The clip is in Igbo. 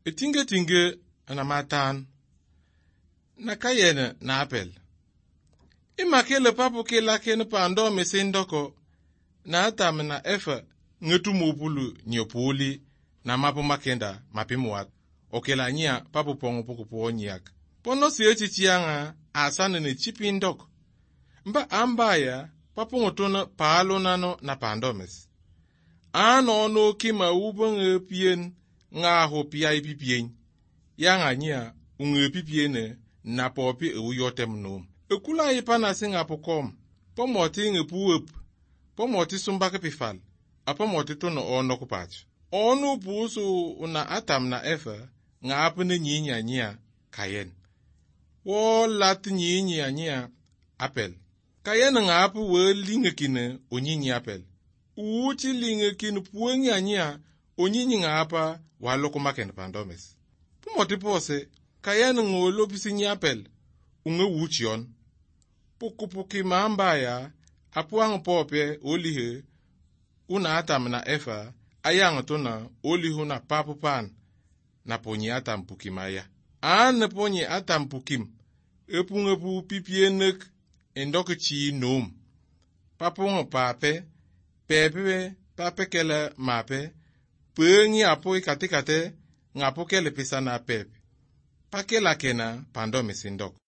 Tinge na matan na Kayen na Apel. Imakele papu kila ken pando mesindoko na Atam na Efa ngetu mupulu nyopuli na mapu makenda mapimuat. Okela nyia papu pongo puku nyak. Pono si echichianga asane ni chipindok. Mba ambaya papu ngotona palo nano na pandomes. Ano no kima ubonge pien nga ho pia ipipien. Yanga nyia unge pipiene na popi uyotem nom. Ekula ipana singa pokom. Pomoti nge puup. Pomoti sumbake pifal. Apomoti tono ono kupach. Onu pusu una Atam na Efa nga apene nyia Kayen. Wo lat nyia Apel. Kayen nga apu we lingekine onyinyi Apel. Uchi lingekine puengi nyia onyinyi nga apa waloko maken pandomes. Pomoti pose Kayen ngolo bisinyi Apel unge wuchion. Pukupuki mambaya apuang pope olihe una Atam na Efa ayang tona olihu na papu pan na ponyi Atam pukimaya. An ponyi Atam pukim epungepu pipienek endoke chi nom. Papunga pape pepe pape kele mape pengi apoi katikate ngapo kele pisana pepe. Pakela kena pandome sindok.